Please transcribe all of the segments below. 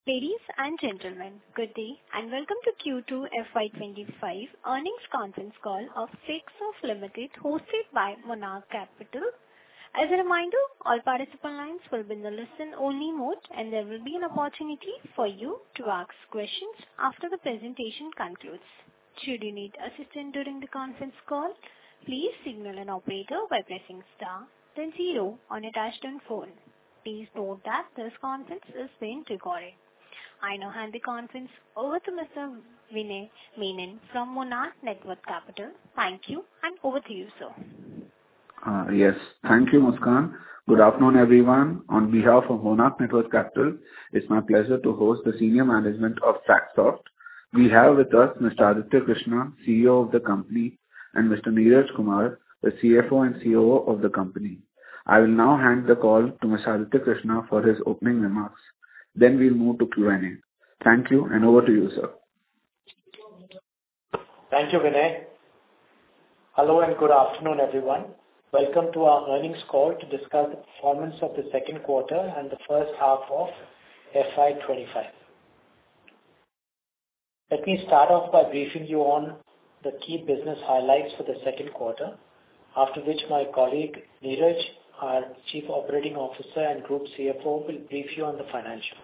Ladies and gentlemen, good day and welcome to Q2 FY25 earnings conference call of Flexsoft Limited hosted by Monarch Capital. As a reminder, all participant lines will be in the listen-only mode and there will be an opportunity for you to ask questions after the presentation concludes. Should you need assistance during the conference call, please signal an operator by pressing star, then 0 on your touch-tone phone. Please note that this conference is being recorded. I now hand the conference over to Mr. Vinay Menon from Monarch Networth Capital. Thank you and over to you, sir. Yes, thank you, Muskan. Good afternoon, everyone. On behalf of Monarch Networth Capital, it's my pleasure to host the senior management of Flexsoft. We have with us Mr. Aditya Krishna, CEO of the company, and Mr. Neeraj Kumar, the CFO and COO of the company. I will now hand the call to Mr. Aditya Krishna for his opening remarks. Then we'll move to Q&A. Thank you and over to you, sir. Thank you, Vinay. Hello and good afternoon, everyone. Welcome to our earnings call to discuss the performance of the second quarter and the first half of FY25. Let me start off by briefing you on the key business highlights for the second quarter, after which my colleague Neeraj, our Chief Operating Officer and Group CFO, will brief you on the financials.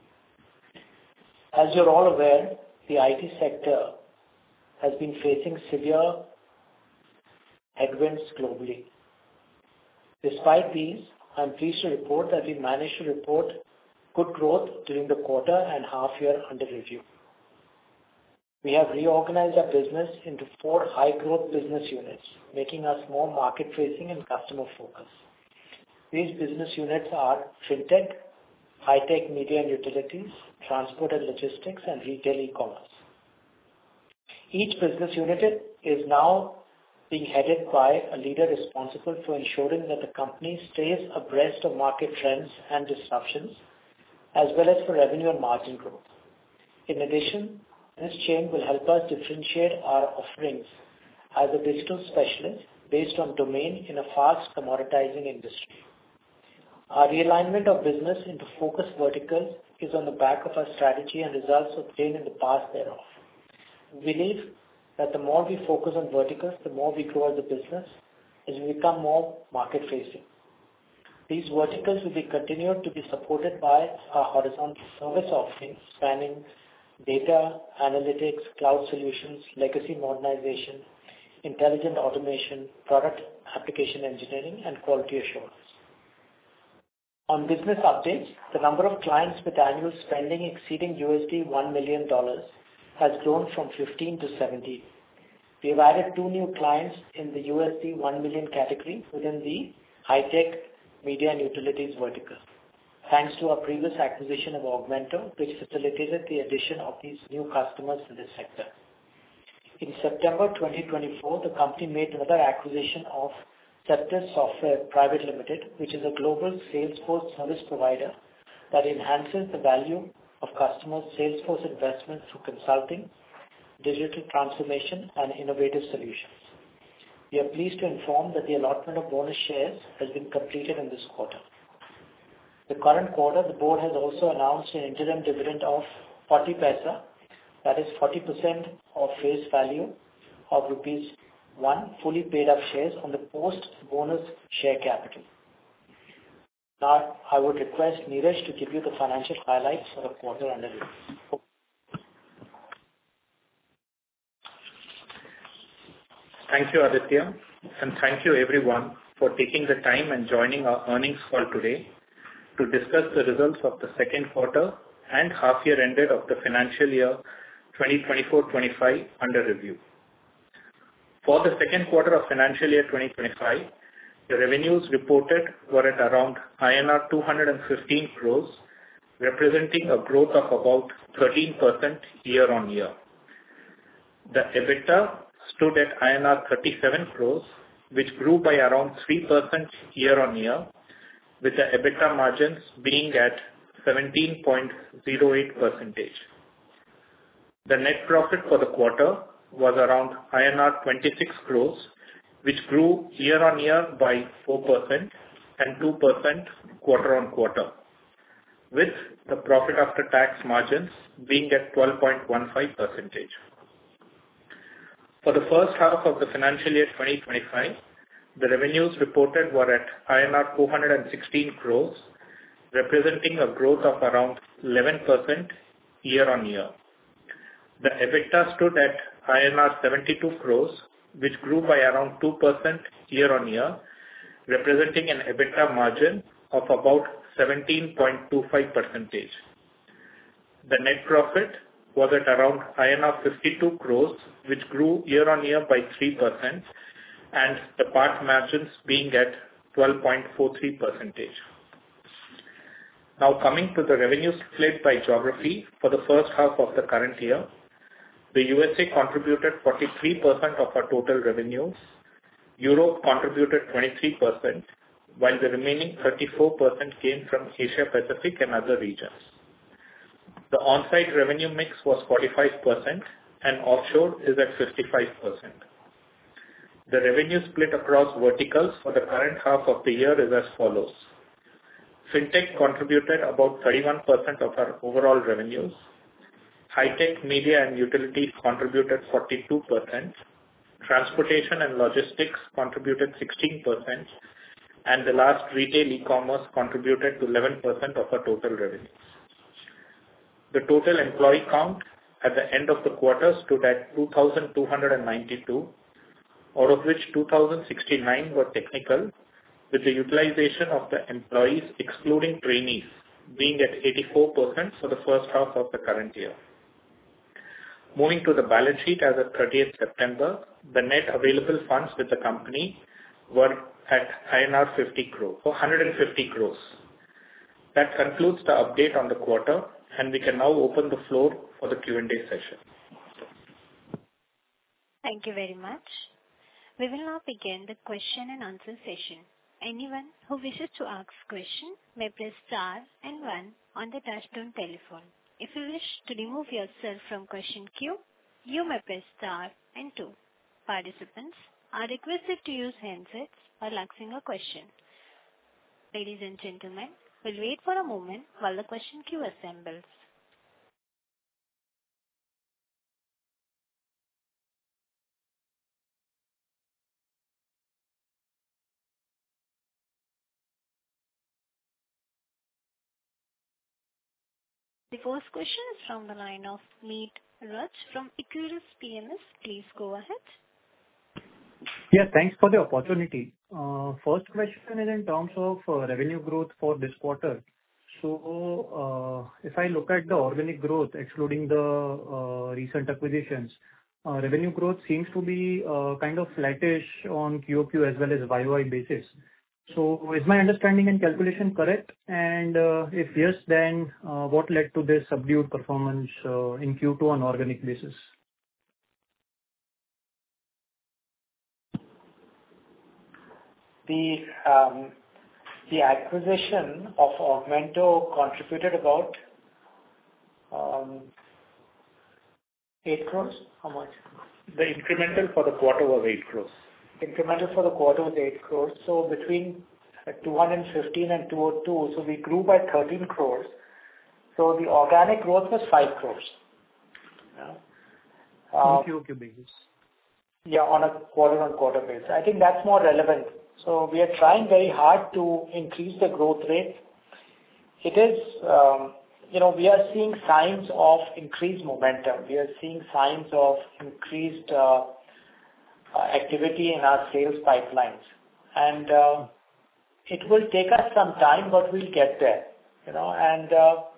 As you're all aware, the IT sector has been facing severe headwinds globally. Despite these, I'm pleased to report that we managed to report good growth during the quarter and half year under review. We have reorganized our business into 4 high-growth business units, making us more market-facing and customer-focused. These business units are FinTech, High-Tech Media and Utilities, Transport and Logistics, and Retail E-commerce. Each business unit is now being headed by a leader responsible for ensuring that the company stays abreast of market trends and disruptions, as well as for revenue and margin growth. In addition, this change will help us differentiate our offerings as a digital specialist based on domain in a fast commoditizing industry. Our realignment of business into focused verticals is on the back of our strategy and results obtained in the past thereof. We believe that the more we focus on verticals, the more we grow as a business as we become more market-facing. These verticals will be continued to be supported by our horizontal service offerings spanning data, analytics, cloud solutions, legacy modernization, intelligent automation, product application engineering, and quality assurance. On business updates, the number of clients with annual spending exceeding $1 million has grown from 15 to 17. We have added 2 new clients in the $1 million category within the high-tech media and utilities vertical, thanks to our previous acquisition of Augmento, which facilitated the addition of these new customers in this sector. In September 2024, the company made another acquisition of Ceptus Software Private Limited, which is a global Salesforce service provider that enhances the value of customers' Salesforce investments through consulting, digital transformation, and innovative solutions. We are pleased to inform that the allotment of bonus shares has been completed in this quarter. The current quarter, the board has also announced an interim dividend of 40 paisa, that is 40% of face value of rupees 1 fully paid up shares on the post-bonus share capital. Now, I would request Neeraj to give you the financial highlights for the quarter under review. Thank you, Aditya, and thank you everyone for taking the time and joining our earnings call today to discuss the results of the second quarter and half year ended of the financial year 2024-25 under review. For the second quarter of financial year 2025, the revenues reported were at around INR 215 crores, representing a growth of about 13% year on year. The EBITDA stood at INR 37 crores, which grew by around 3% year on year, with the EBITDA margins being at 17.08%. The net profit for the quarter was around INR 26 crores, which grew year-on-year by 4% and 2% quarter-on-quarter. with the profit after tax margins being at 12.15%. For the first half of the financial year 2025, the revenues reported were at INR 416 crores, representing a growth of around 11% year-on-year. The EBITDA stood at INR 72 crores, which grew by around 2% year-on-year, representing an EBITDA margin of about 17.25%. The net profit was at around INR 52 crores, which grew year-on-year by 3%, and the PAT margins being at 12.43%. Now coming to the revenue split by geography for the first half of the current year, the USA contributed 43% of our total revenues, Europe contributed 23%, while the remaining 34% came from Asia Pacific and other regions. The on-site revenue mix was 45% and offshore is at 55%. The revenue split across verticals for the current half of the year is as follows. Fintech contributed about 31% of our overall revenues. High-tech, media and utilities contributed 42%. Transportation and logistics contributed 16%. And the last, retail e-commerce contributed to 11% of our total revenues. The total employee count at the end of the quarter stood at 2,292, out of which 2,069 were technical, with the utilization of the employees excluding trainees being at 84% for the first half of the current year. Moving to the balance sheet as of 30th September, the net available funds with the company were at INR 150 crores. That concludes the update on the quarter, and we can now open the floor for the Q&A session. Thank you very much. We will now begin the question and answer session. Anyone who wishes to ask question may press star and 1 on the touchtone telephone. If you wish to remove yourself from question queue, you may press star and 2. Participants are requested to use handsets while asking a question. Ladies and gentlemen, we'll wait for a moment while the question queue assembles. The first question is from the line of Meet Raj from Equirus PMS. Please go ahead. Yeah, thanks for the opportunity. First question is in terms of revenue growth for this quarter. So, if I look at the organic growth, excluding the recent acquisitions, revenue growth seems to be kind of flattish on QOQ as well as YOY basis. So, is my understanding and calculation correct? And if yes, then what led to this subdued performance in Q2 on organic basis? The acquisition of Augmento contributed about 8 crores. How much? The incremental for the quarter was 8 crores. Incremental for the quarter was 8 crores. So between 215 and 202, so we grew by 13 crores. So the organic growth was 5 crores. Yeah. On QOQ basis. Yeah, on a quarter-on-quarter basis. I think that's more relevant. So we are trying very hard to increase the growth rate. It is, we are seeing signs of increased momentum. We are seeing signs of increased activity in our sales pipelines. And it will take us some time, but we'll get there. And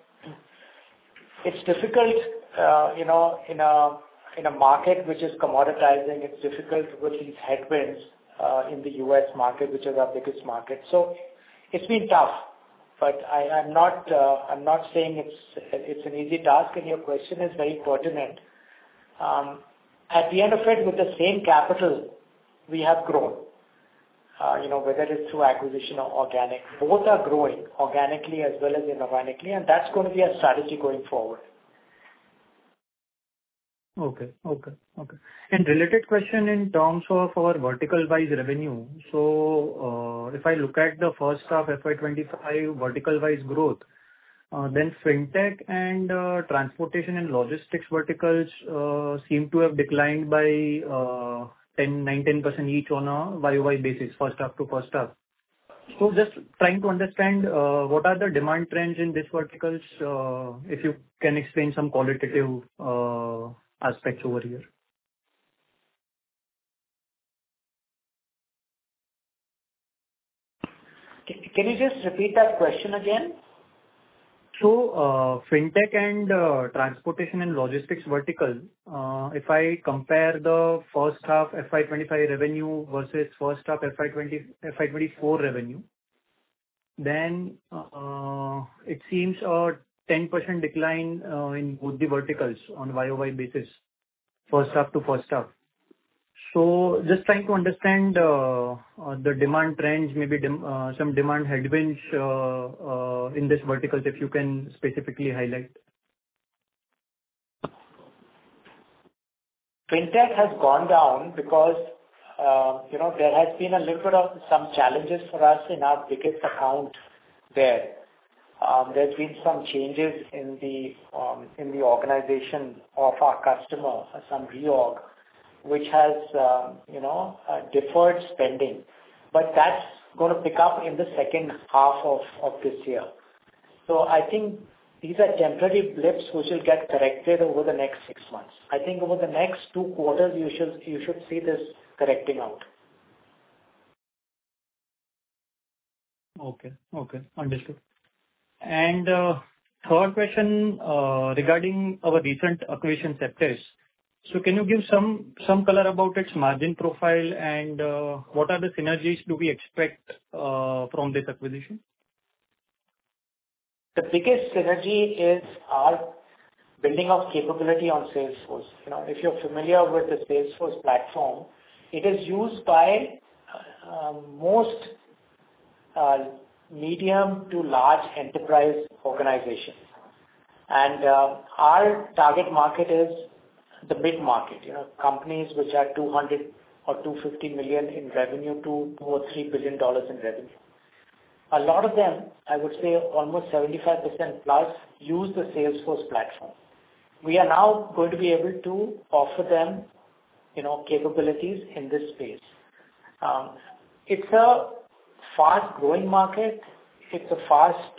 it's difficult, in a market which is commoditizing. It's difficult with these headwinds in the US market, which is our biggest market. So it's been tough, but I'm not saying it's an easy task. And your question is very pertinent. At the end of it, with the same capital, we have grown. Whether it's through acquisition or organic, both are growing organically as well as inorganically, and that's going to be a strategy going forward. Okay. And related question in terms of our vertical-wise revenue. So, if I look at the first half FY25 vertical-wise growth, Then fintech and transportation and logistics verticals seem to have declined by 9-10% each on a YOY basis, first half to first half. So just trying to understand what are the demand trends in these verticals, if you can explain some qualitative aspects over here. Can you just repeat that question again? So, fintech and transportation and logistics vertical, if I compare the first half FY25 revenue versus first half FY24 revenue, then it seems a 10% decline in both the verticals on YOY basis, first half to first half. So just trying to understand the demand trends, maybe some demand headwinds in this verticals, if you can specifically highlight. Fintech has gone down because there has been a little bit of some challenges for us in our biggest account there. There's been some changes in the organization of our customer, some reorg, which has deferred spending, but that's going to pick up in the second half of this year. So I think these are temporary blips which will get corrected over the next 6 months. I think over the next 2 quarters you should see this correcting out. Okay, understood. And third question regarding our recent acquisition, Septys. So can you give some color about its margin profile and what are the synergies do we expect from this acquisition? The biggest synergy is our building of capability on Salesforce. If you're familiar with the Salesforce platform, it is used by most medium to large enterprise organizations. And our target market is the mid-market, companies which are 200 or 250 million in revenue to $2 or $3 billion in revenue. A lot of them, I would say almost 75% plus, use the Salesforce platform. We are now going to be able to offer them, capabilities in this space. It's a fast-growing market. It's a fast,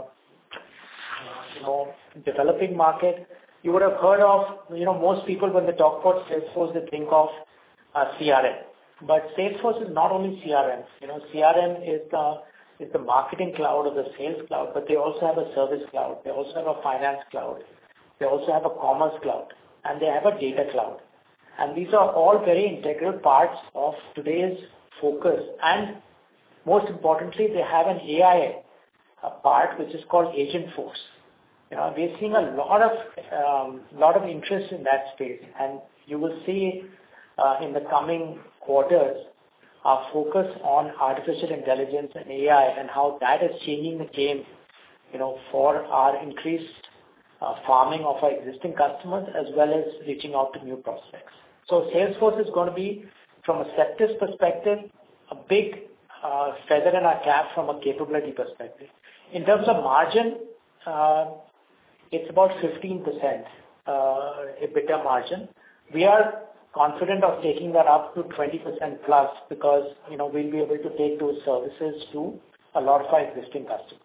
developing market. You would have heard of, most people when they talk about Salesforce, they think of CRM. But Salesforce is not only CRM. CRM is the marketing cloud or the sales cloud, but they also have a service cloud. They also have a finance cloud. They also have a commerce cloud, and they have a data cloud. And these are all very integral parts of today's focus. And most importantly, they have an AI part which is called Agentforce. We're seeing a lot of interest in that space, and you will see in the coming quarters our focus on artificial intelligence and AI and how that is changing the game, for our increased farming of our existing customers as well as reaching out to new prospects. So Salesforce is going to be, from a Septys perspective, a big feather in our cap from a capability perspective. In terms of margin, it's about 15% EBITDA margin. We are confident of taking that up to 20% plus because, we'll be able to take those services to a lot of our existing customers.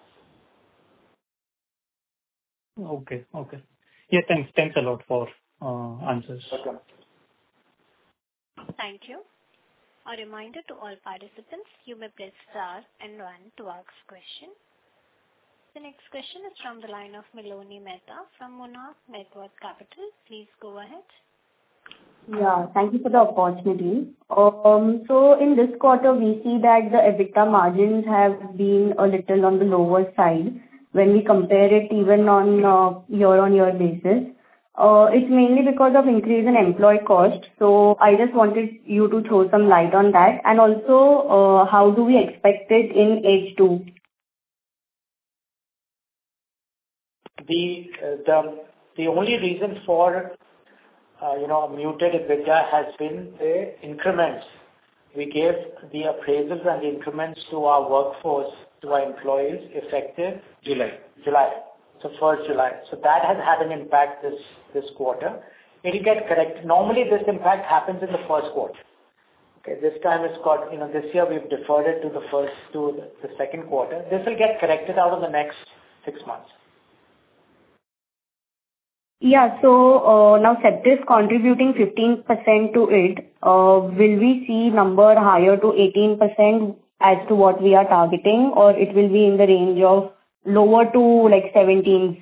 Okay. Yeah, thanks a lot for answers. Welcome. Thank you. A reminder to all participants, you may press star and 1 to ask question. The next question is from the line of Miloni Mehta from Monarch Networth Capital. Please go ahead. Yeah, thank you for the opportunity. So in this quarter, we see that the EBITDA margins have been a little on the lower side when we compare it even on year-on-year basis. It's mainly because of increase in employee cost. So I just wanted you to throw some light on that. And also, how do we expect it in H2? The only reason for muted EBITDA has been the increments. We gave the appraisals and the increments to our workforce, to our employees, effective July. so 1st July. So that has had an impact this quarter. It will get corrected. Normally, this impact happens in the first quarter. Okay, this time it's got, this year we've deferred it to the second quarter. This will get corrected out of the next 6 months. Yeah. So now Septis contributing 15% to it. Will we see number higher to 18% as to what we are targeting, or it will be in the range of lower to like 17?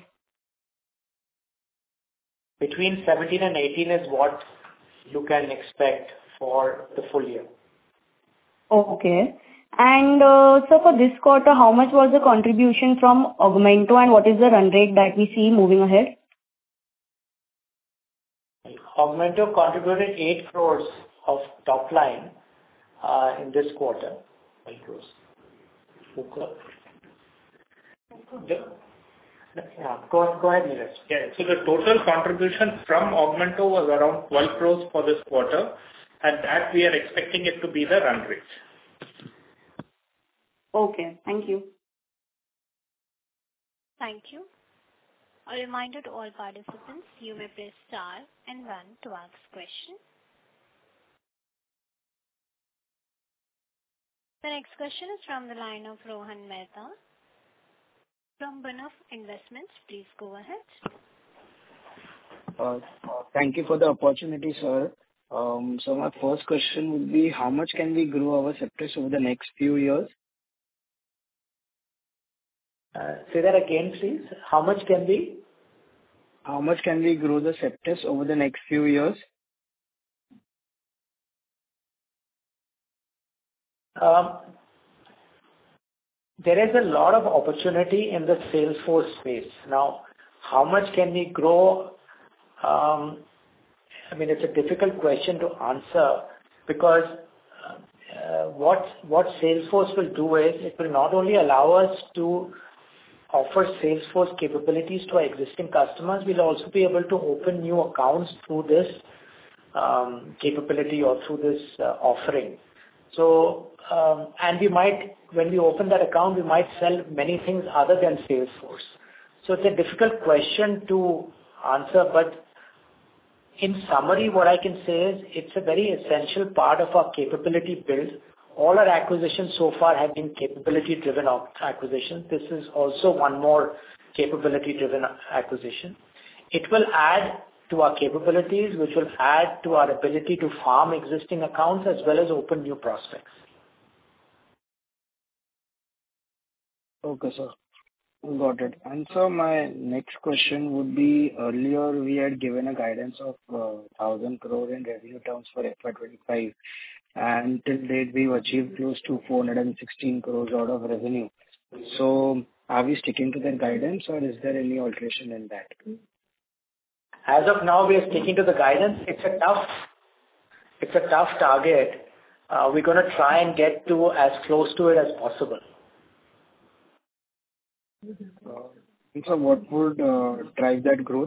Between 17 and 18 is what you can expect for the full year. Okay. And so for this quarter, how much was the contribution from Augmento, and what is the run rate that we see moving ahead? Augmento contributed 8 crores of top line in this quarter. 8 crores. Yeah, go ahead, Neeraj. Yeah. So the total contribution from Augmento was around 12 crores for this quarter, and that we are expecting it to be the run rate. Okay. Thank you. Thank you. A reminder to all participants, you may press star and 1 to ask question. The next question is from the line of Rohan Mehta from Bunaf Investments. Please go ahead. Thank you for the opportunity, sir. So my first question would be, how much can we grow our Septis over the next few years? Say that again, please. How much can we grow the Septis over the next few years? There is a lot of opportunity in the Salesforce space. Now, how much can we grow? It's a difficult question to answer because what Salesforce will do is it will not only allow us to offer Salesforce capabilities to our existing customers, we'll also be able to open new accounts through this capability or through this offering. So, and when we open that account, we might sell many things other than Salesforce. So it's a difficult question to answer, but in summary, what I can say is it's a very essential part of our capability build. All our acquisitions so far have been capability-driven acquisitions. This is also one more capability-driven acquisition. It will add to our capabilities, which will add to our ability to farm existing accounts as well as open new prospects. Okay, sir. Got it. And so my next question would be, earlier we had given a guidance of 1,000 crore in revenue terms for FY25, and till date we've achieved close to 416 crores out of revenue. So are we sticking to that guidance, or is there any alteration in that? As of now, we are sticking to the guidance. It's a tough target. We're going to try and get to as close to it as possible. So what would drive that growth?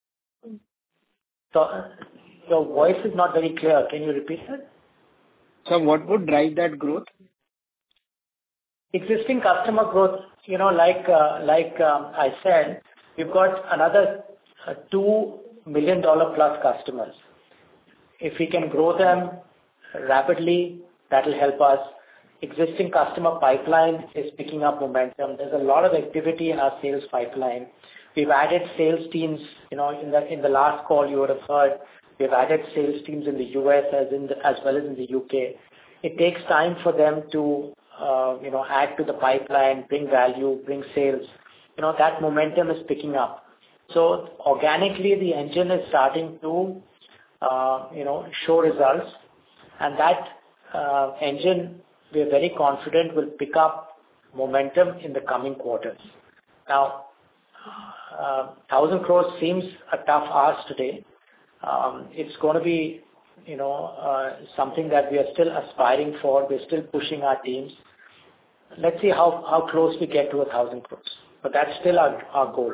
So your voice is not very clear. Can you repeat it? So what would drive that growth? Existing customer growth, like I said, we've got another $2 million plus customers. If we can grow them rapidly, that will help us. Existing customer pipeline is picking up momentum. There's a lot of activity in our sales pipeline. We've added sales teams, in the last call you would have heard, we've added sales teams in the US as well as in the UK. It takes time for them to, add to the pipeline, bring value, bring sales. That momentum is picking up. So organically, the engine is starting to, show results, and that engine, we are very confident will pick up momentum in the coming quarters. Now, 1,000 crores seems a tough ask today. It's going to be, something that we are still aspiring for. We're still pushing our teams. Let's see how close we get to 1,000 crores. But that's still our goal.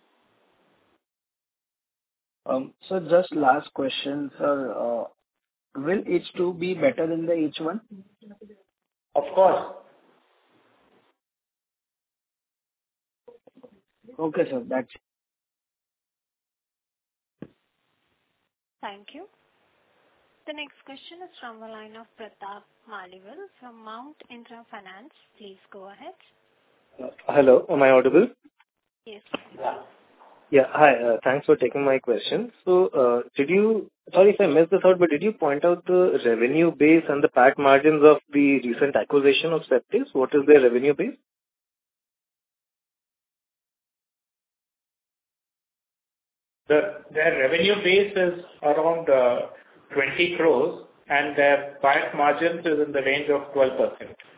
So just last question, sir. Will H2 be better than the H1? Of course. Okay, sir. That's Thank you. The next question is from the line of Pratap Maliwal from Mount Intra Finance. Please go ahead. Hello, am I audible? Yes. Yeah, hi. Thanks for taking my question. So, sorry if I missed this out, but did you point out the revenue base and the PAT margins of the recent acquisition of Septis? What is their revenue base? Their revenue base is around 20 crores, and their PAT margins is in the range of 12%.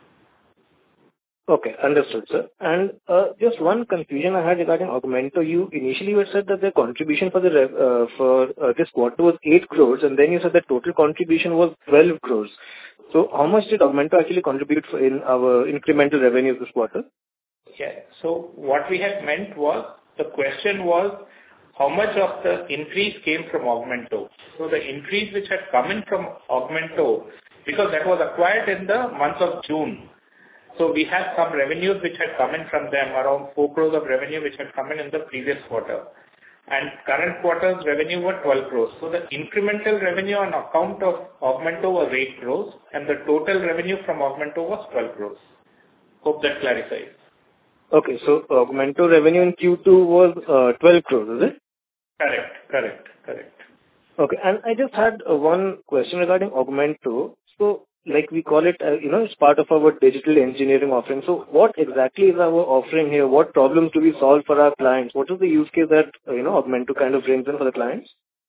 Okay, understood, sir. And just one confusion I had regarding Augmento. You initially had said that the contribution for this quarter was 8 crores, and then you said the total contribution was 12 crores. So how much did Augmento actually contribute in our incremental revenue this quarter? Yeah. So what we had meant was, the question was, how much of the increase came from Augmento? So the increase which had come in from Augmento, because that was acquired in the month of June. So we had some revenues which had come in from them, around 4 crores of revenue which had come in the previous quarter. And current quarter's revenue were 12 crores. So the incremental revenue on account of Augmento was 8 crores, and the total revenue from Augmento was 12 crores. Hope that clarifies. Okay, so Augmento revenue in Q2 was 12 crores, is it? Correct. Okay, and I just had one question regarding Augmento. So, like we call it, it's part of our digital engineering offering. So, what exactly is our offering here? What problems do we solve for our clients? What is the use case that, Augmento kind of brings in for the clients?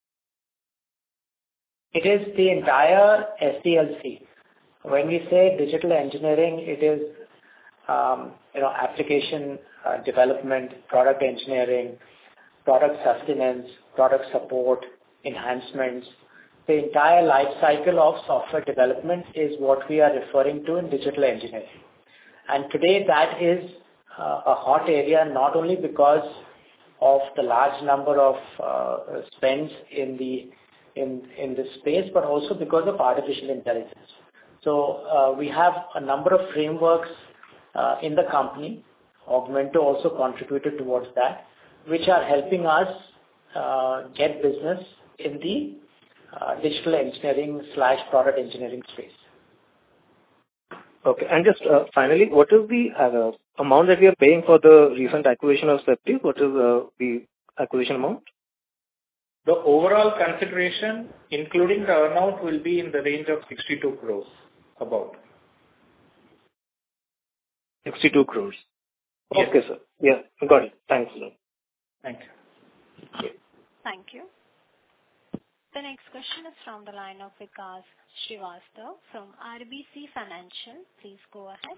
It is the entire SDLC. When we say digital engineering, it is, application development, product engineering, product sustenance, product support, enhancements. The entire life cycle of software development is what we are referring to in digital engineering. And today that is a hot area, not only because of the large number of spends in the space, but also because of artificial intelligence. So we have a number of frameworks in the company. Augmento also contributed towards that, which are helping us get business in the digital engineering/product engineering space. Okay, and just finally, what is the amount that we are paying for the recent acquisition of Septis? What is the acquisition amount? The overall consideration, including the earnout, will be in the range of 62 crores, about. 62 crores. Yes. Okay, sir. Yeah, got it. Thanks, sir. Thank you. Thank you. The next question is from the line of Vikas Srivastava from RBC Financial. Please go ahead.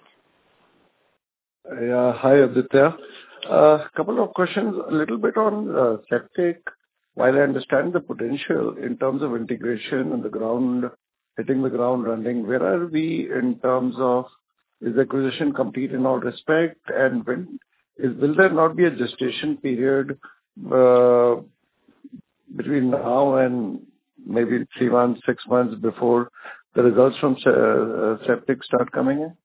Yeah, hi Aditya. Couple of questions, a little bit on Septic. While I understand the potential in terms of integration on the ground, hitting the ground running, where are we in terms of, is the acquisition complete in all respect, and will there not be a gestation period between now and maybe 3 months, 6 months before the results from Septic start coming in?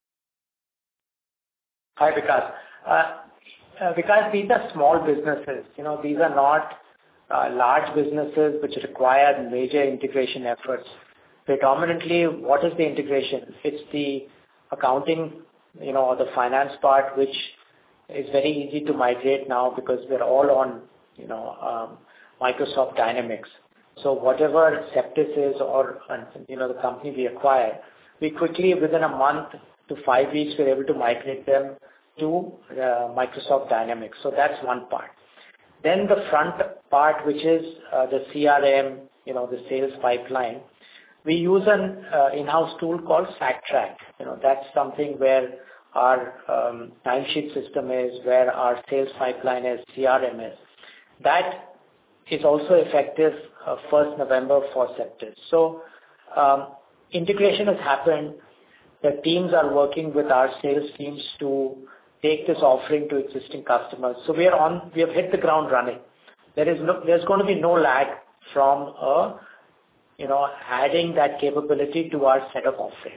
Hi, Vikas. Vikas, these are small businesses. These are not large businesses which require major integration efforts. Predominantly, what is the integration? It's the accounting, or the finance part, which is very easy to migrate now because we're all on, Microsoft Dynamics. So whatever Septis is or, the company we acquire, we quickly, within a month to 5 weeks, we're able to migrate them to Microsoft Dynamics. So that's one part. Then the front part, which is the CRM, the sales pipeline, we use an in-house tool called SACTRAC. That's something where our timesheet system is, where our sales pipeline is, CRM is. That is also effective 1st November for Septis. So integration has happened. The teams are working with our sales teams to take this offering to existing customers. So we have hit the ground running. There's going to be no lag from adding that capability to our set of offerings.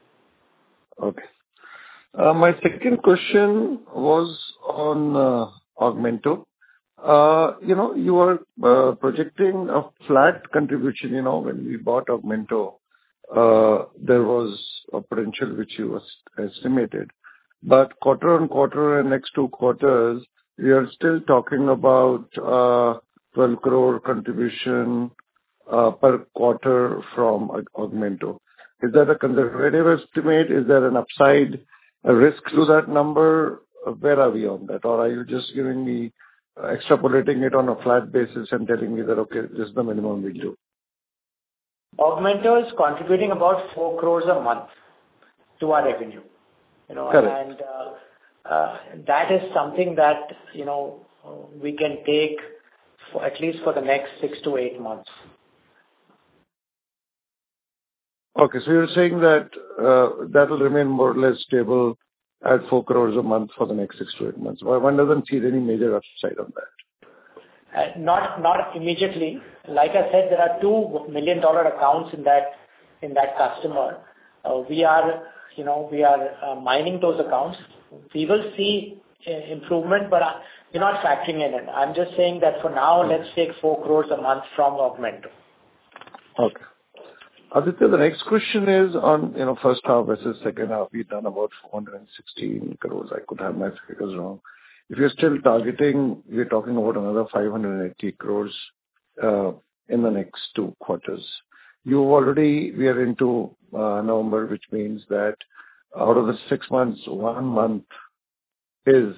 Okay. My second question was on Augmento. You are projecting a flat contribution. When we bought Augmento, there was a potential which you estimated. But quarter on quarter and next 2 quarters, we are still talking about 12 crore contribution per quarter from Augmento. Is that a conservative estimate? Is there an upside risk to that number? Where are we on that? Or are you just giving me extrapolating it on a flat basis and telling me that, okay, this is the minimum we'll do? Augmento is contributing about 4 crores a month to our revenue. Correct. And that is something that, we can take for at least for the next 6 to 8 months. Okay, so you're saying that that will remain more or less stable at 4 crores a month for the next 6 to 8 months. One doesn't see any major upside on that. Not immediately. Like I said, there are $2 million accounts in that customer. We are mining those accounts. We will see improvement, but we're not factoring in it. I'm just saying that for now, let's take 4 crores a month from Augmento. Okay. Aditya, the next question is on, first half versus second half. We've done about 416 crores. I could have my figures wrong. If you're still targeting, we're talking about another 580 crores in the next 2 quarters. We are into November, which means that out of the 6 months, 1 month is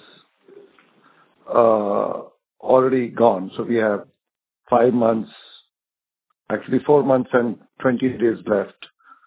already gone. So we have 5 months, actually 4 months and 20 days left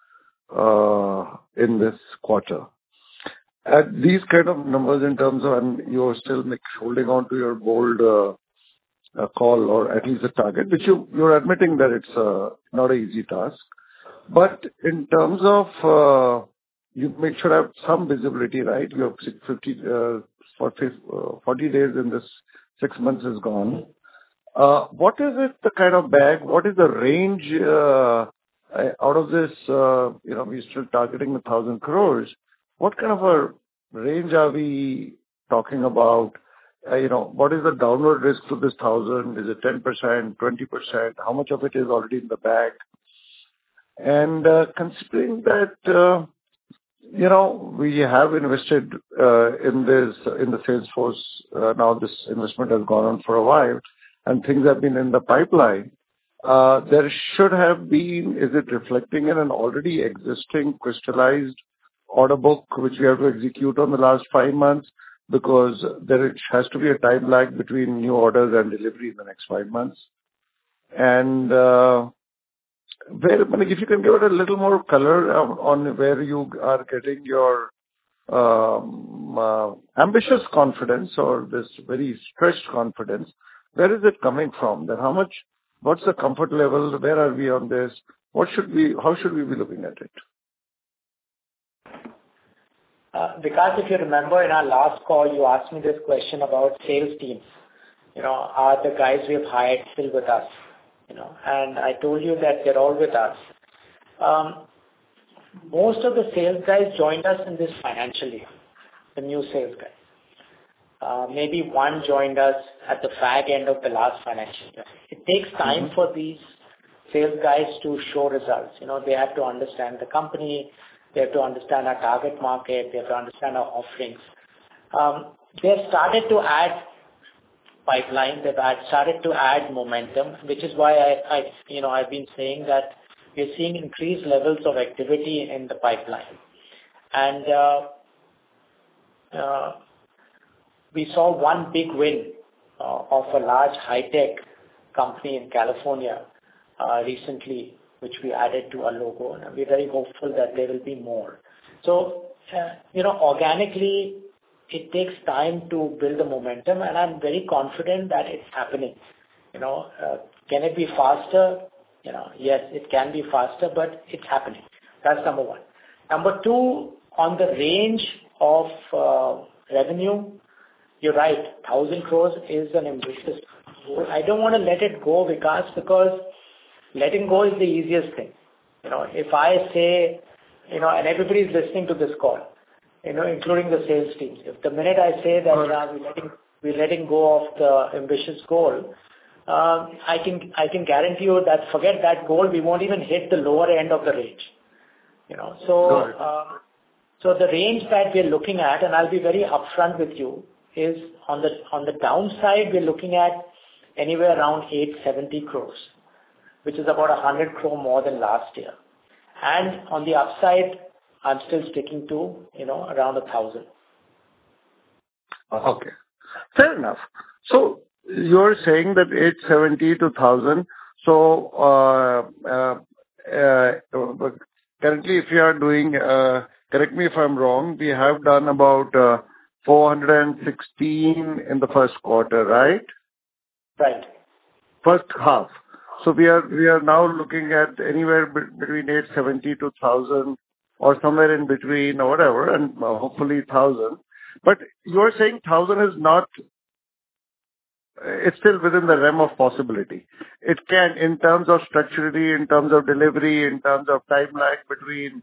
in this quarter. At these kind of numbers in terms of, and you're still holding on to your bold call or at least a target, which you're admitting that it's not an easy task. But in terms of, you should have some visibility, right? You have 40 days in this 6 months is gone. What is it, the kind of bag? What is the range out of this? We're still targeting 1,000 crores. What kind of a range are we talking about? What is the downward risk to this 1,000? Is it 10%, 20%? How much of it is already in the bag? And considering that, we have invested in the sales force. Now this investment has gone on for a while, and things have been in the pipeline. There should have been, is it reflecting in an already existing crystallized order book, which we have to execute on the last 5 months? Because there has to be a time lag between new orders and delivery in the next 5 months. And if you can give it a little more color on where you are getting your ambitious confidence or this very stretched confidence, where is it coming from? Then what's the comfort level? Where are we on this? How should we be looking at it? Because if you remember in our last call, you asked me this question about sales teams. Are the guys we have hired still with us? And I told you that they're all with us. Most of the sales guys joined us in this financial year, the new sales guys. Maybe one joined us at the fag end of the last financial year. It takes time for these sales guys to show results. They have to understand the company. They have to understand our target market. They have to understand our offerings. They have started to add pipeline. They've started to add momentum, which is why I've been saying that we're seeing increased levels of activity in the pipeline. And we saw one big win of a large high-tech company in California recently, which we added to our logo. And we're very hopeful that there will be more. So, organically, it takes time to build the momentum, and I'm very confident that it's happening. Can it be faster? Yes, it can be faster, but it's happening. That's number one. Number two, on the range of revenue, you're right. 1,000 crores is an ambitious goal. I don't want to let it go, because letting go is the easiest thing. If I say, and everybody's listening to this call, including the sales teams. If the minute I say that we're letting go of the ambitious goal, I can guarantee you that forget that goal, we won't even hit the lower end of the range. So the range that we're looking at, and I'll be very upfront with you, is on the downside, we're looking at anywhere around 870 crores, which is about 100 crore more than last year. And on the upside, I'm still sticking to, around 1,000. Okay. Fair enough. So you're saying that 870 to 1,000. So currently, if you are doing, correct me if I'm wrong, we have done about 416 in the first quarter, right? Right. First half. So we are now looking at anywhere between 870 to 1,000 or somewhere in between or whatever, and hopefully 1,000. But you're saying 1,000 is not, it's still within the realm of possibility. It can, in terms of structurally, in terms of delivery, in terms of time lag between,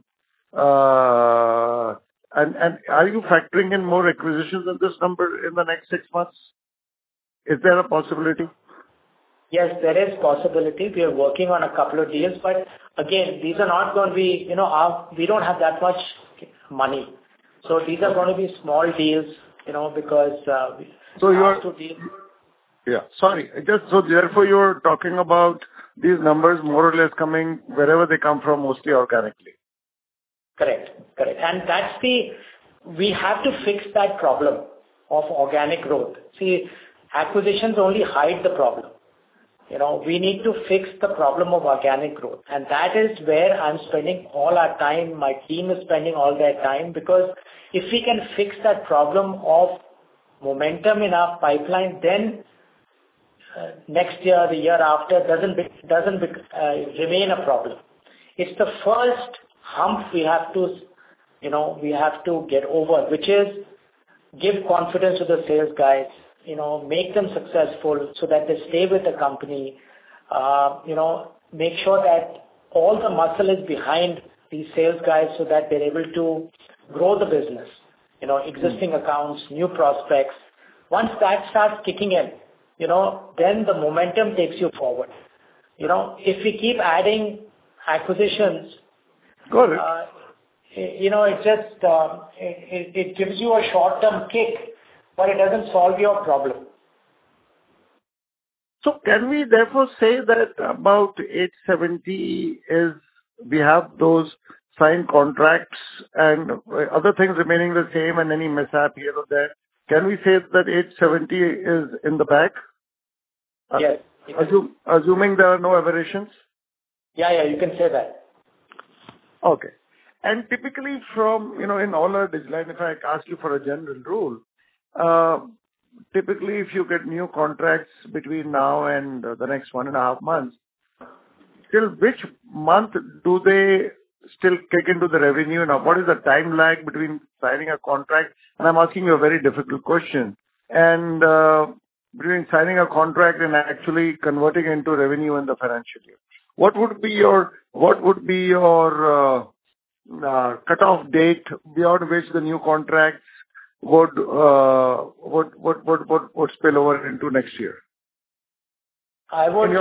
and are you factoring in more acquisitions in this number in the next 6 months? Is there a possibility? Yes, there is possibility. We are working on a couple of deals, but again, these are not going to be, we don't have that much money. So these are going to be small deals, because so you are to deal. Yeah, sorry. So therefore you're talking about these numbers more or less coming wherever they come from, mostly organically. Correct. And we have to fix that problem of organic growth. See, acquisitions only hide the problem. We need to fix the problem of organic growth. And that is where I'm spending all our time, my team is spending all their time, because if we can fix that problem of momentum in our pipeline, then next year, the year after, doesn't remain a problem. It's the first hump we have to get over, which is give confidence to the sales guys, make them successful so that they stay with the company, make sure that all the muscle is behind these sales guys so that they're able to grow the business, existing accounts, new prospects. Once that starts kicking in, then the momentum takes you forward. If we keep adding acquisitions, got it. It just it gives you a short-term kick, but it doesn't solve your problem. So can we therefore say that about 870 is, we have those signed contracts and other things remaining the same and any mishap here or there? Can we say that 870 is in the bag? Yes. Assuming there are no aberrations? Yeah, you can say that. Okay. And typically from, in all our digital, if I ask you for a general rule, typically if you get new contracts between now and the next 1.5 months, till which month do they still kick into the revenue? Now, what is the time lag between signing a contract? And I'm asking you a very difficult question. And between signing a contract and actually converting into revenue in the financial year, what would be your cutoff date beyond which the new contracts would spill over into next year? I would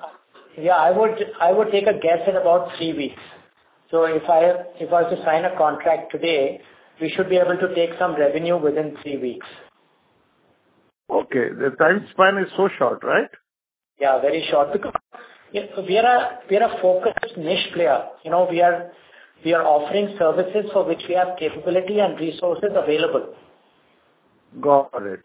take a guess at about 3 weeks. So if I was to sign a contract today, we should be able to take some revenue within 3 weeks. Okay, the time span is so short, right? Yeah, very short, because we are a focused niche player. We are offering services for which we have capability and resources available. Got it.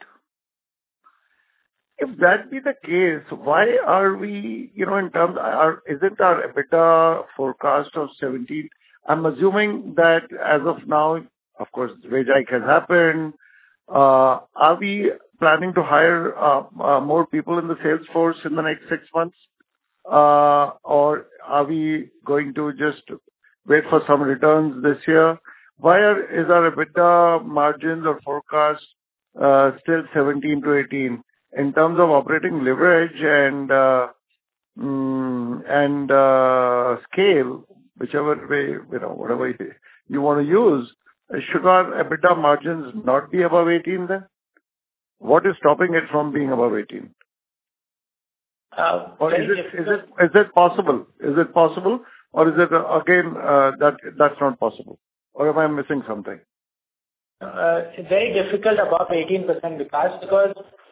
If that be the case, why are we, in terms, isn't our EBITDA forecast of 17? I'm assuming that as of now, of course, wage hike has happened. Are we planning to hire more people in the sales force in the next 6 months? Or are we going to just wait for some returns this year? Why is our EBITDA margins or forecast still 17 to 18 in terms of operating leverage and scale, whichever way, whatever you want to use? Should our EBITDA margins not be above 18 then? What is stopping it from being above 18? Or is it possible? Is it possible, or is it again that's not possible? Or am I missing something? It's very difficult above 18% because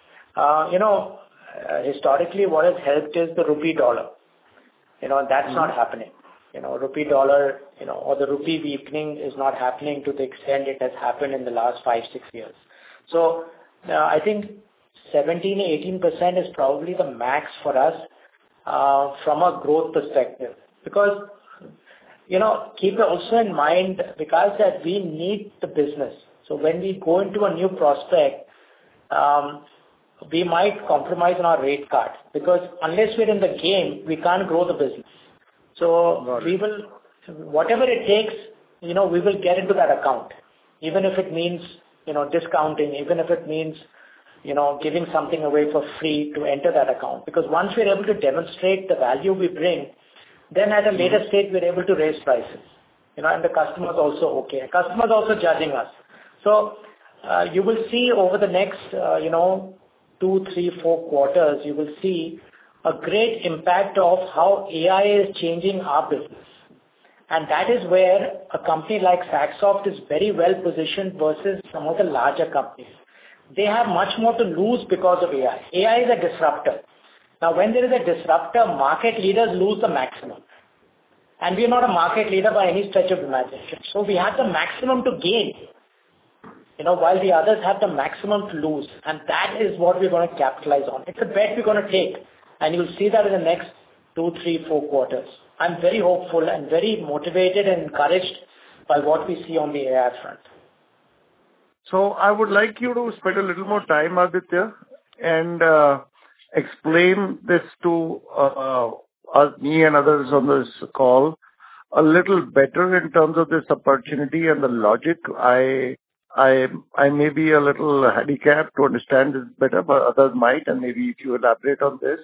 historically what has helped is the rupee dollar. That's not happening. Rupee dollar, or the rupee weakening is not happening to the extent it has happened in the last 5-6 years. So I think 17-18% is probably the max for us from a growth perspective. Because keep also in mind because that we need the business. So when we go into a new prospect, we might compromise on our rate card because unless we're in the game, we can't grow the business. So we will, whatever it takes, we will get into that account, even if it means, discounting, even if it means, giving something away for free to enter that account. Because once we're able to demonstrate the value we bring, then at a later stage, we're able to raise prices, and the customer's also okay. Customer's also judging us. So you will see over the next, 2, 3, 4 quarters, you will see a great impact of how AI is changing our business. And that is where a company like Saxoft is very well positioned versus some of the larger companies. They have much more to lose because of AI. AI is a disruptor. Now, when there is a disruptor, market leaders lose the maximum. And we are not a market leader by any stretch of imagination. So we have the maximum to gain, while the others have the maximum to lose. And that is what we're going to capitalize on. It's a bet we're going to take. And you'll see that in the next 2, 3, 4 quarters. I'm very hopeful and very motivated and encouraged by what we see on the AI front. So I would like you to spend a little more time, Aditya, and explain this to me and others on this call a little better in terms of this opportunity and the logic. I may be a little handicapped to understand this better, but others might, and maybe if you elaborate on this,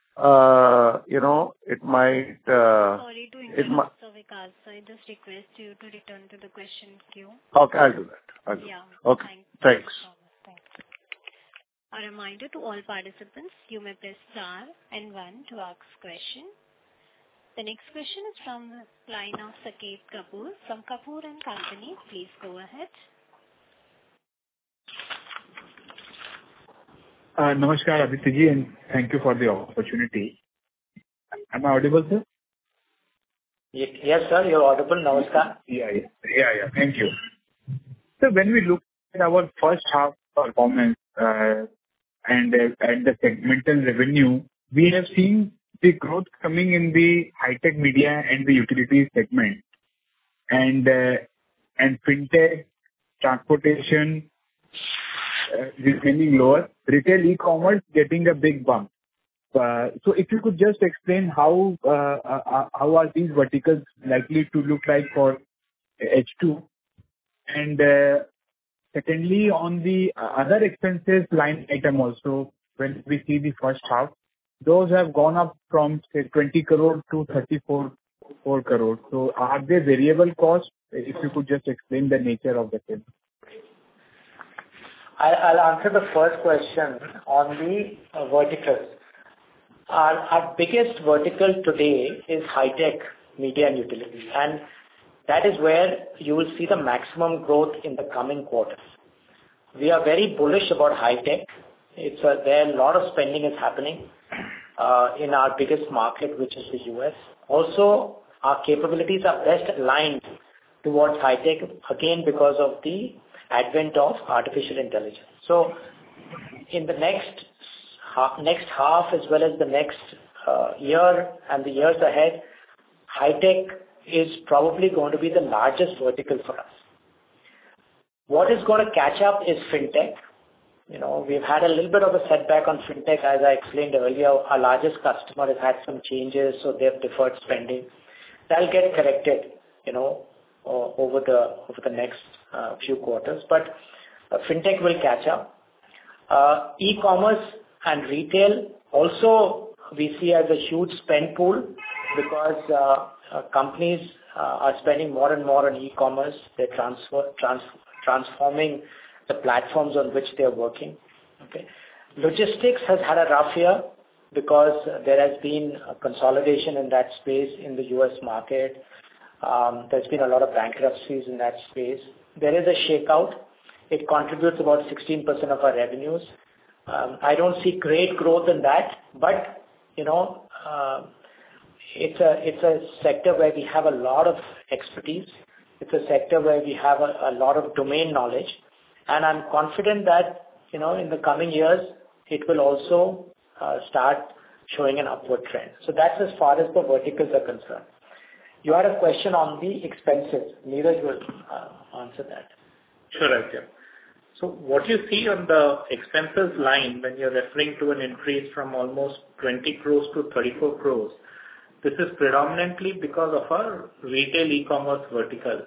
it might. Sorry to interrupt, Sir Vikas. I just request you to return to the question queue. Okay, I'll do that. Okay, thanks. Thanks. A reminder to all participants, you may press star and 1 to ask question. The next question is from the line of Saket Kapoor from Kapoor and Company. Please go ahead. Namaskar, Aditya ji, and thank you for the opportunity. Am I audible, sir? Yes, sir, you're audible. Namaskar. Yeah. Thank you. So when we look at our first half performance and the segmental revenue, we have seen the growth coming in the high-tech media and the utility segment, and fintech, transportation remaining lower, retail e-commerce getting a big bump. So if you could just explain how are these verticals likely to look like for H2? And secondly, on the other expenses line item also, when we see the first half, those have gone up from, say, 20 crore to 34 crore. So are they variable costs? If you could just explain the nature of the same. I'll answer the first question on the verticals. Our biggest vertical today is high-tech media and utility, and that is where you will see the maximum growth in the coming quarters. We are very bullish about high-tech. There a lot of spending is happening in our biggest market, which is the US. Also, our capabilities are best aligned towards high-tech, again, because of the advent of artificial intelligence. So in the next half as well as the next year and the years ahead, high-tech is probably going to be the largest vertical for us. What is going to catch up is fintech. We've had a little bit of a setback on fintech, as I explained earlier. Our largest customer has had some changes, so they've deferred spending. That'll get corrected, over the next few quarters. But fintech will catch up. E-commerce and retail also we see as a huge spend pool because companies are spending more and more on e-commerce. They're transforming the platforms on which they're working. Okay. Logistics has had a rough year because there has been a consolidation in that space in the U.S. market. There's been a lot of bankruptcies in that space. There is a shakeout. It contributes about 16% of our revenues. I don't see great growth in that, but it's a sector where we have a lot of expertise. It's a sector where we have a lot of domain knowledge, and I'm confident that in the coming years it will also start showing an upward trend. So that's as far as the verticals are concerned. You had a question on the expenses. Neeraj will answer that. Sure, Aditya. So what you see on the expenses line when you're referring to an increase from almost 20 crores to 34 crores, this is predominantly because of our retail e-commerce vertical.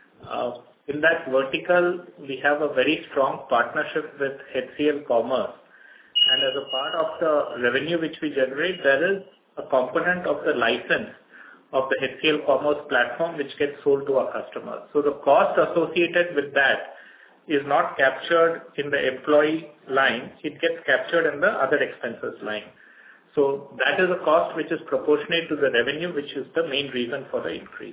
In that vertical, we have a very strong partnership with HCL Commerce. And as a part of the revenue which we generate, there is a component of the license of the HCL Commerce platform which gets sold to our customers. So the cost associated with that is not captured in the employee line. It gets captured in the other expenses line. So that is a cost which is proportionate to the revenue, which is the main reason for the increase.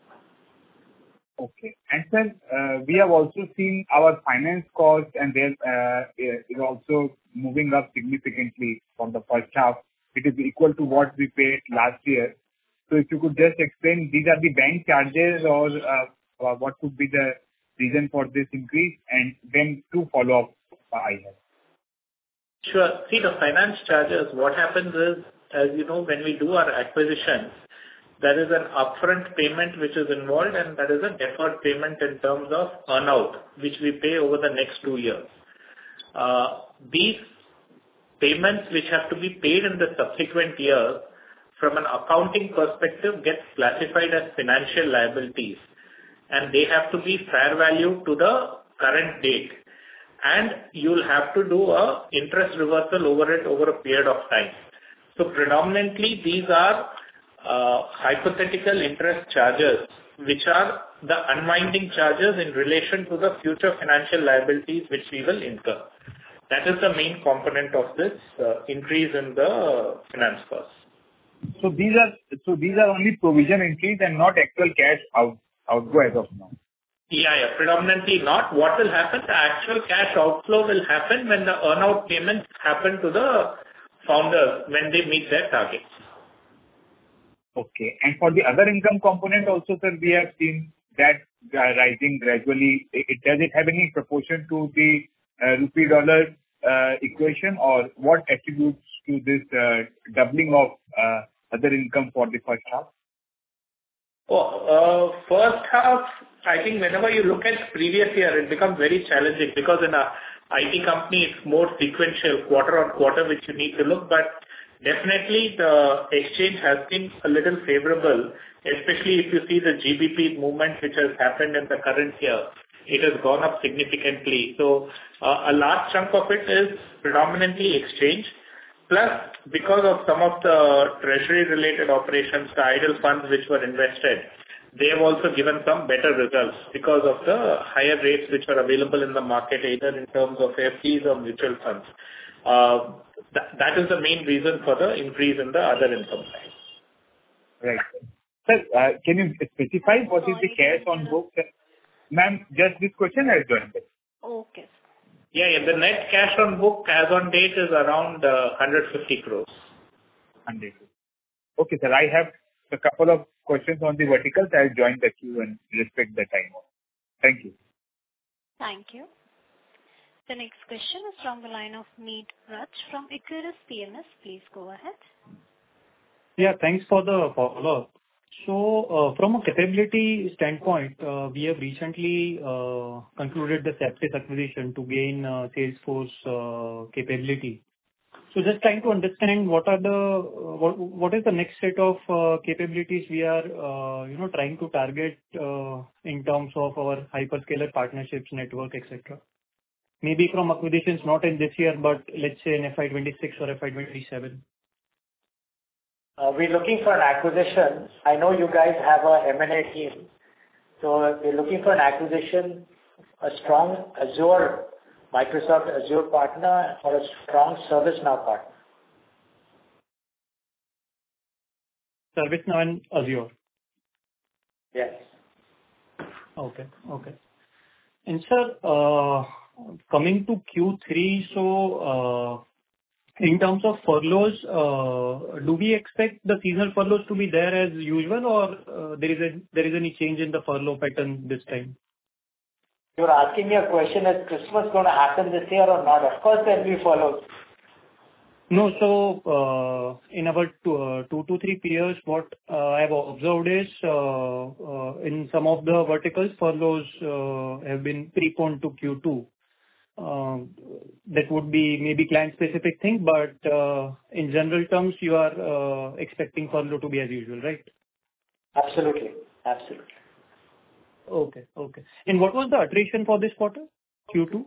Okay. And sir, we have also seen our finance cost and there is also moving up significantly from the first half. It is equal to what we paid last year. So if you could just explain, these are the bank charges or what could be the reason for this increase, and then two follow-up I have. Sure. See, the finance charges, what happens is, as you know, when we do our acquisitions, there is an upfront payment which is involved, and there is a deferred payment in terms of earn-out, which we pay over the next 2 years. These payments which have to be paid in the subsequent years, from an accounting perspective, gets classified as financial liabilities, and they have to be fair value to the current date. And you'll have to do a interest reversal over it over a period of time. So predominantly these are hypothetical interest charges, which are the unwinding charges in relation to the future financial liabilities which we will incur. That is the main component of this increase in the finance costs. So these are only provision increase and not actual cash outgo as of now. Yeah, predominantly not. What will happen? The actual cash outflow will happen when the earn-out payments happen to the founders when they meet their targets. Okay. And for the other income component also, sir, we have seen that rising gradually. Does it have any proportion to the rupee dollar equation, or what attributes to this doubling of other income for the first half? First half, I think whenever you look at previous year, it becomes very challenging because in a IT company, it's more sequential, quarter on quarter, which you need to look. But definitely the exchange has been a little favorable, especially if you see the GBP movement which has happened in the current year. It has gone up significantly. So a large chunk of it is predominantly exchange. Plus, because of some of the treasury-related operations, the idle funds which were invested, they have also given some better results because of the higher rates which are available in the market, either in terms of FDs or mutual funds. That is the main reason for the increase in the other income line. Right. Sir, can you specify what is the cash on book? Ma'am, just this question I joined. Okay. Yeah, the net cash on book as on date is around 150 crores. 100. Okay, sir. I have a couple of questions on the verticals. I'll join the queue and respect the time. Thank you. Thank you. The next question is from the line of Meet Raj from Equirus PMS. Please go ahead. Yeah, thanks for the follow-up. So, from a capability standpoint, we have recently concluded the Sapphire acquisition to gain Salesforce capability. So just trying to understand what is the next set of capabilities we are trying to target in terms of our hyperscaler partnerships, network, etc. Maybe from acquisitions not in this year, but let's say in FY26 or FY27. We're looking for an acquisition. I know you guys have a M&A team. So we're looking for an acquisition, a strong Azure Microsoft Azure partner or a strong ServiceNow partner. ServiceNow and Azure. Yes. Okay. And sir, coming to Q3, so in terms of furloughs, do we expect the seasonal furloughs to be there as usual, or there is any change in the furlough pattern this time? You're asking me a question, is Christmas going to happen this year or not? Of course there will be furloughs. No, so in our 2 to 3 peers, what I have observed is in some of the verticals, furloughs have been preponed to Q2. That would be maybe client-specific thing, but in general terms, you are expecting furlough to be as usual, right? Absolutely. Okay. And what was the attrition for this quarter, Q2?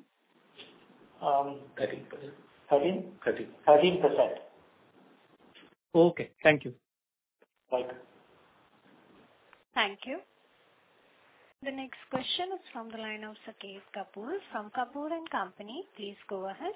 13%. Okay. Thank you. Welcome. Thank you. The next question is from the line of Saket Kapoor from Kapoor & Company. Please go ahead.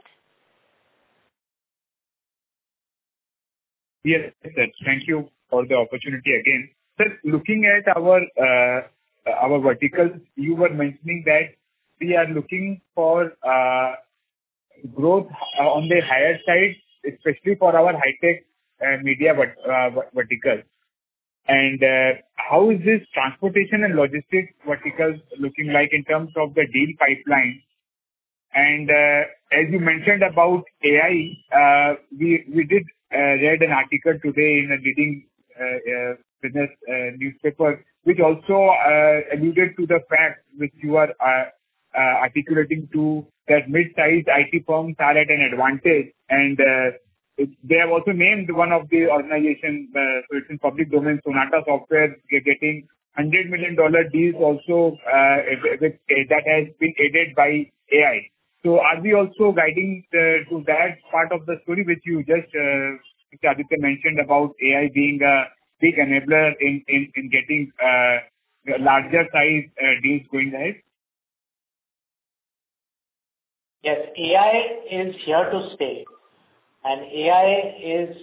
Yes, sir. Thank you for the opportunity again. Sir, looking at our verticals, you were mentioning that we are looking for growth on the higher side, especially for our high-tech media vertical. And how is this transportation and logistics verticals looking like in terms of the deal pipeline? And as you mentioned about AI, we did read an article today in a leading business newspaper, which also alluded to the fact which you are articulating to that mid-sized IT firms are at an advantage, and they have also named one of the organizations, so it's in public domain, Sonata Software, getting $100 million deals also that has been aided by AI. So are we also guiding to that part of the story which you just Aditya mentioned about AI being a big enabler in getting larger size deals going ahead? Yes, AI is here to stay, and AI is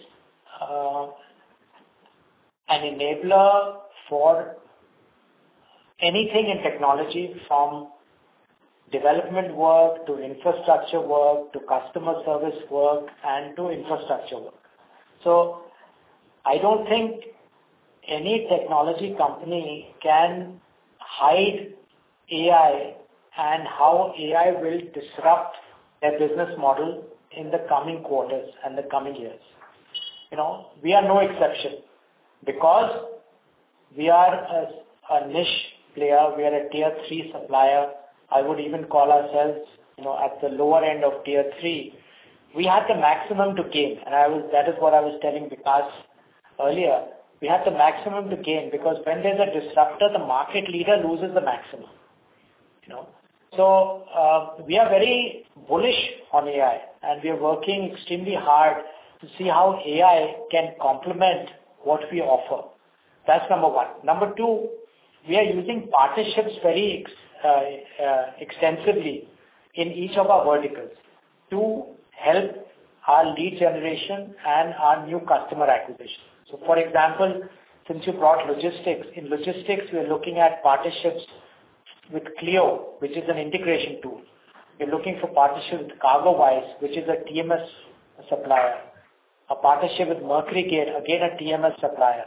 an enabler for anything in technology, from development work to infrastructure work to customer service work and to infrastructure work. So I don't think any technology company can hide AI and how AI will disrupt their business model in the coming quarters and the coming years. We are no exception. Because we are a niche player, we are a tier 3 supplier. I would even call ourselves, at the lower end of tier 3. We had the maximum to gain, and that is what I was telling Vikas earlier. We had the maximum to gain because when there's a disruptor, the market leader loses the maximum. So we are very bullish on AI, and we are working extremely hard to see how AI can complement what we offer. That's number one. Number two, we are using partnerships very extensively in each of our verticals to help our lead generation and our new customer acquisition. So, for example, since you brought logistics, in logistics, we are looking at partnerships with Clio, which is an integration tool. We're looking for partnership with CargoWise, which is a TMS supplier. A partnership with MercuryGate, again a TMS supplier.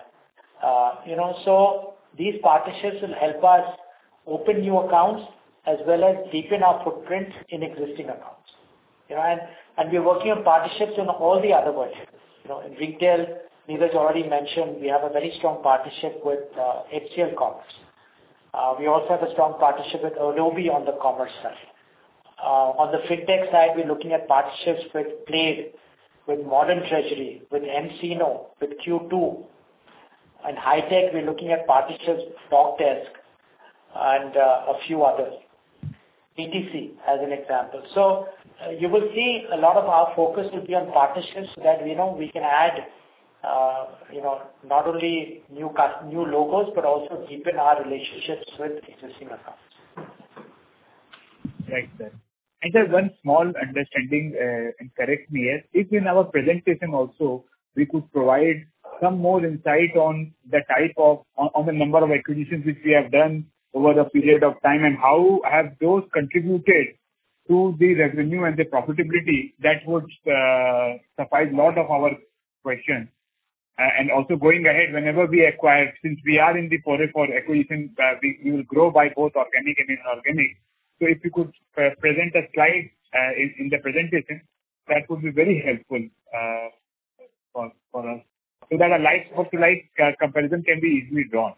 So these partnerships will help us open new accounts as well as deepen our footprint in existing accounts. And we're working on partnerships in all the other verticals. In retail, Neeraj already mentioned we have a very strong partnership with HCL Commerce. We also have a strong partnership with Adobe on the commerce side. On the fintech side, we're looking at partnerships with Plaid, with Modern Treasury, with nCino, with Q2. And high tech, we're looking at partnerships with Talkdesk and a few others. ETC as an example. So you will see a lot of our focus will be on partnerships so that we can add not only new logos but also deepen our relationships with existing accounts. Right, sir. And sir, one small understanding, and correct me here, if in our presentation also we could provide some more insight on the type of, on the number of acquisitions which we have done over a period of time, and how have those contributed to the revenue and the profitability, that would suffice a lot of our questions. And also going ahead, whenever we acquire, since we are in the foray for acquisition, we will grow by both organic and inorganic. So if you could present a slide in the presentation, that would be very helpful for us, so that a like-for-like comparison can be easily drawn.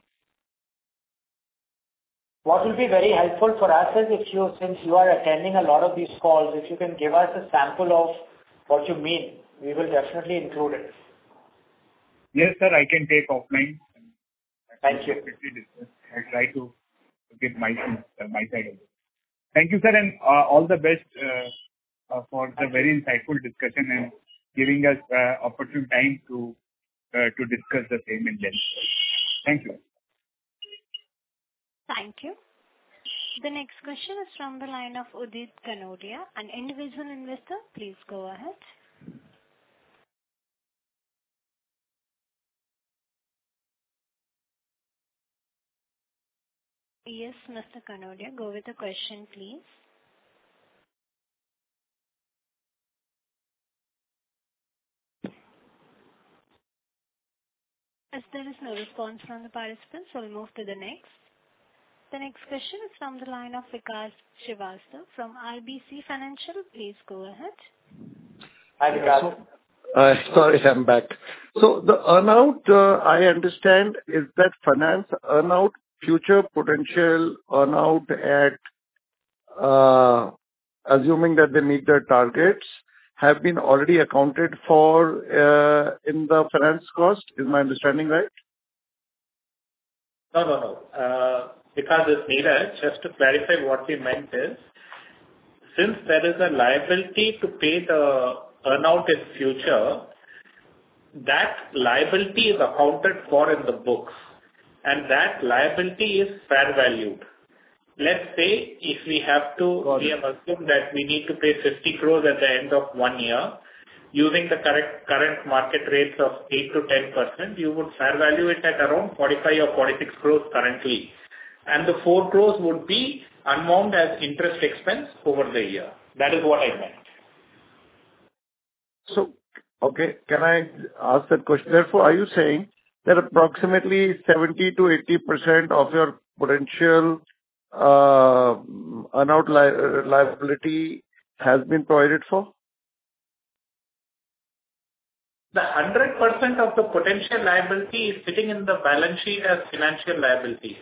What will be very helpful for us is if you, since you are attending a lot of these calls, if you can give us a sample of what you mean, we will definitely include it. Yes, sir, I can take offline. Thank you. I'll try to give my side of it. Thank you, sir, and all the best for the very insightful discussion and giving us opportune time to discuss the same in depth. Thank you. Thank you. The next question is from the line of Udit Kanodia, an individual investor. Please go ahead. Yes, Mr. Kanodia, go with the question, please. As there is no response from the participants, we'll move to the next. The next question is from the line of Vikas Srivastava from RBC Financial. Please go ahead. Hi, Vikas. Sorry, I'm back. So the earnout, I understand, is that finance earnout, future potential earnout at, assuming that they meet their targets, have been already accounted for in the finance cost. Is my understanding right? No. Because it's Neeraj, just to clarify what we meant is, since there is a liability to pay the earnout in future, that liability is accounted for in the books, and that liability is fair valued. Let's say if we have assumed that we need to pay 50 crores at the end of 1 year, using the current market rates of 8 to 10%, you would fair value it at around 45 or 46 crores currently. And the 4 crores would be unwound as interest expense over the year. That is what I meant. So, okay, can I ask that question? Therefore, are you saying that approximately 70 to 80% of your potential earnout liability has been provided for? The 100% of the potential liability is sitting in the balance sheet as financial liability.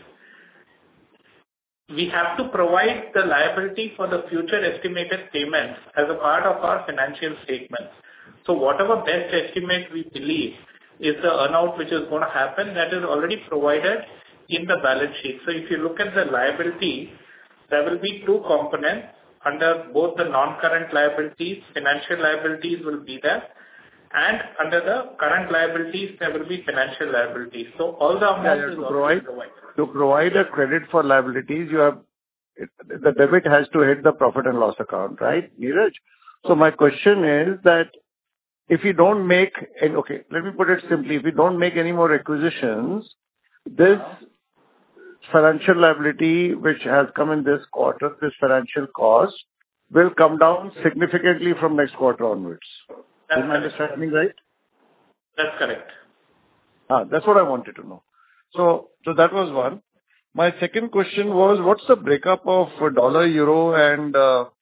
We have to provide the liability for the future estimated payments as a part of our financial statements. So whatever best estimate we believe is the earnout which is going to happen, that is already provided in the balance sheet. So if you look at the liability, there will be 2 components under both the non-current liabilities. Financial liabilities will be there, and under the current liabilities, there will be financial liabilities. So all the amounts is already provided. To provide a credit for liabilities, the debit has to hit the profit and loss account, right, Neeraj? So my question is that if you don't make any, okay, let me put it simply, if you don't make any more acquisitions, this financial liability which has come in this quarter, this financial cost, will come down significantly from next quarter onwards. Is my understanding right? That's correct. That's what I wanted to know. So that was one. My second question was, what's the breakup of dollar, euro, and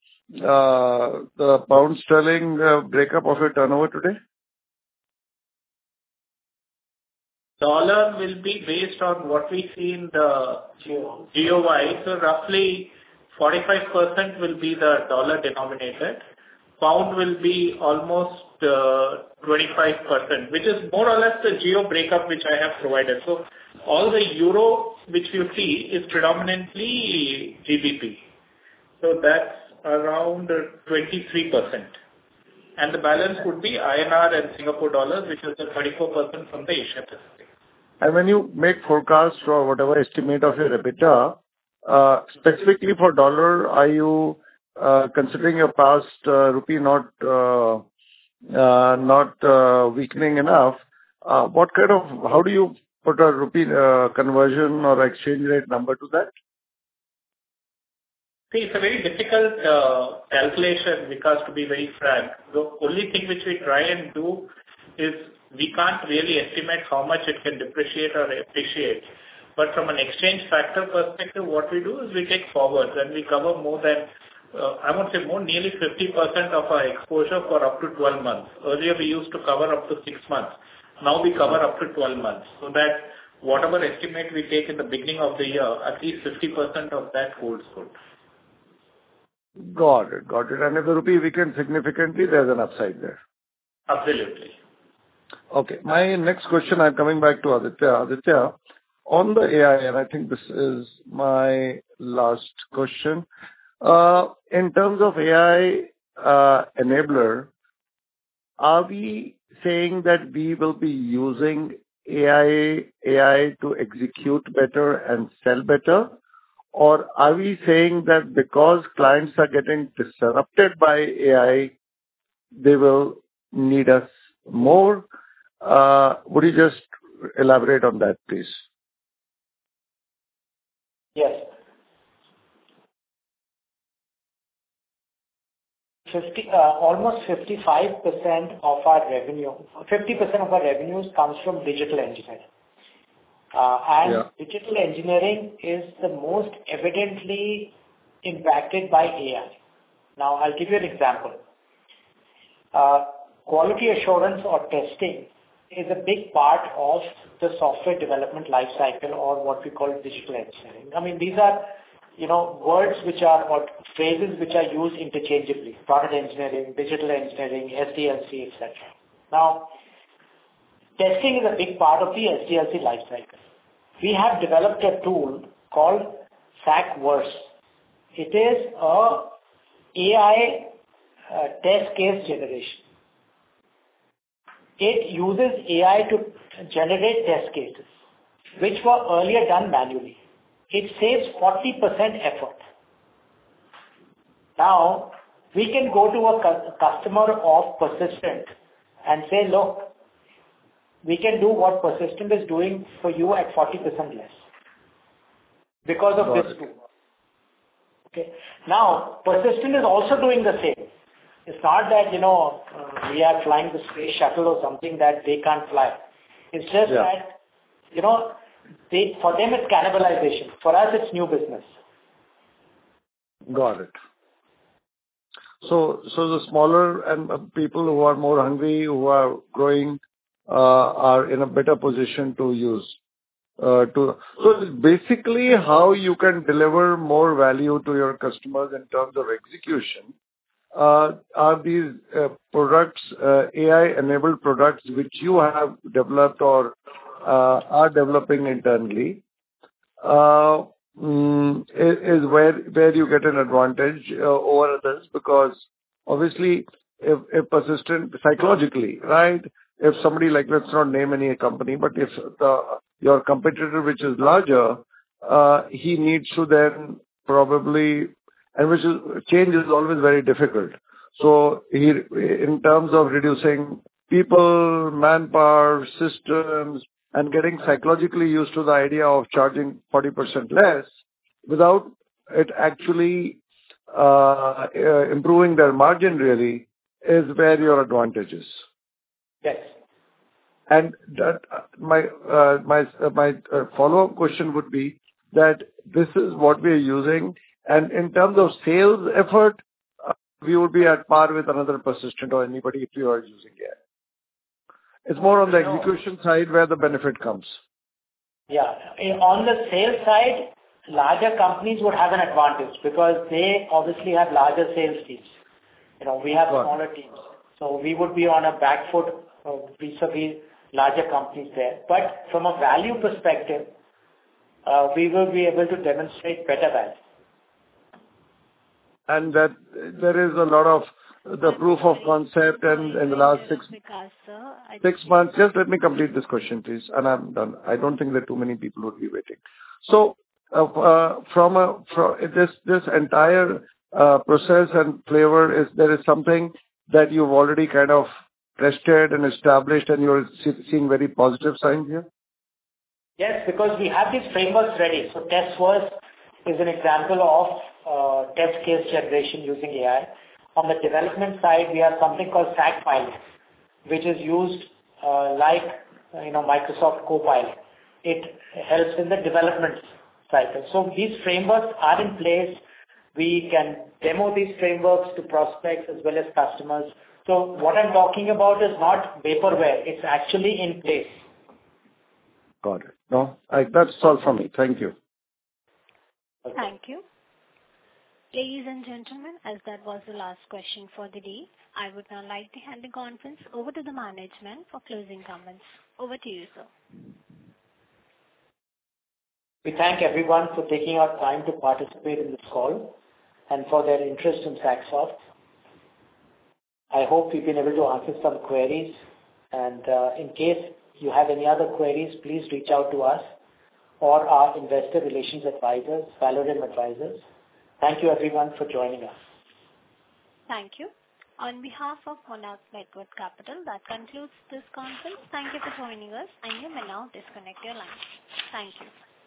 the pound sterling breakup of your turnover today? Dollar will be based on what we see in the GOI. So roughly 45% will be the dollar denominated. Pound will be almost 25%, which is more or less the geo breakup which I have provided. So all the euro which you see is predominantly GBP. So that's around 23%. And the balance would be INR and Singapore dollars, which is the 34% from the Asia Pacific. And when you make forecasts or whatever estimate of your EBITDA, specifically for dollar, are you considering your past rupee not weakening enough, how do you put a rupee conversion or exchange rate number to that? See, it's a very difficult calculation, because to be very frank, the only thing which we try and do is we can't really estimate how much it can depreciate or appreciate. But from an exchange factor perspective, what we do is we take forwards and we cover more than, nearly 50% of our exposure for up to 12 months. Earlier we used to cover up to 6 months. Now we cover up to 12 months. So that whatever estimate we take in the beginning of the year, at least 50% of that holds good. Got it. And if the rupee weakens significantly, there's an upside there. Absolutely. Okay. My next question, I'm coming back to Aditya. Aditya, on the AI, and I think this is my last question. In terms of AI enabler, are we saying that we will be using AI to execute better and sell better? Or are we saying that because clients are getting disrupted by AI, they will need us more? Would you just elaborate on that, please? Yes. Almost 55% of our revenue, 50% of our revenues comes from digital engineering. Digital engineering is the most evidently impacted by AI. Now, I'll give you an example. Quality assurance or testing is a big part of the software development lifecycle, or what we call digital engineering. I mean, these are, words or phrases which are used interchangeably: product engineering, digital engineering, SDLC, etc. Now, testing is a big part of the SDLC lifecycle. We have developed a tool called SACverse. It is a AI test case generation. It uses AI to generate test cases, which were earlier done manually. It saves 40% effort. Now, we can go to a customer of Persistent and say, look, we can do what Persistent is doing for you at 40% less because of this tool. Okay. Now, Persistent is also doing the same. It's not that, we are flying the space shuttle or something that they can't fly. It's just that, for them it's cannibalization. For us, it's new business. Got it. So the smaller and people who are more hungry, who are growing, are in a better position to use. So basically, how you can deliver more value to your customers in terms of execution are these products, AI-enabled products, which you have developed or are developing internally, is where you get an advantage over others, because obviously, if Persistent psychologically, right? If somebody, like, let's not name any company, but if your competitor, which is larger, he needs to then probably, and change is always very difficult. So in terms of reducing people, manpower, systems, and getting psychologically used to the idea of charging 40% less without it actually improving their margin really is where your advantage is. Yes. And that my follow-up question would be that this is what we are using, and in terms of sales effort, we would be at par with another Persistent or anybody if you are using it. It's more on the execution side where the benefit comes. Yeah. On the sales side, larger companies would have an advantage because they obviously have larger sales teams. We have smaller teams. So we would be on a back foot vis-a-vis larger companies there. But from a value perspective, we will be able to demonstrate better value. And that there is a lot of the proof of concept, and in the last 6 months, just let me complete this question, please, and I'm done. I don't think that too many people would be waiting. So, from this entire process and flavor, there is something that you've already kind of tested and established, and you're seeing very positive signs here? Yes, because we have these frameworks ready. So TestVerse is an example of test case generation using AI. On the development side, we have something called SAG-Pilot, which is used like Microsoft Copilot. It helps in the development cycle. So these frameworks are in place. We can demo these frameworks to prospects as well as customers. So what I'm talking about is not vaporware. It's actually in place. Got it. No, that's all from me. Thank you. Thank you. Ladies and gentlemen, as that was the last question for the day, I would now like to hand the conference over to the management for closing comments. Over to you, sir. We thank everyone for taking our time to participate in this call and for their interest in Saxoft. I hope we've been able to answer some queries, and in case you have any other queries, please reach out to us or our investor relations advisors, Valorem Advisors. Thank you everyone for joining us. Thank you. On behalf of Monarch Networth Capital, that concludes this conference. Thank you for joining us, and you may now disconnect your lines. Thank you.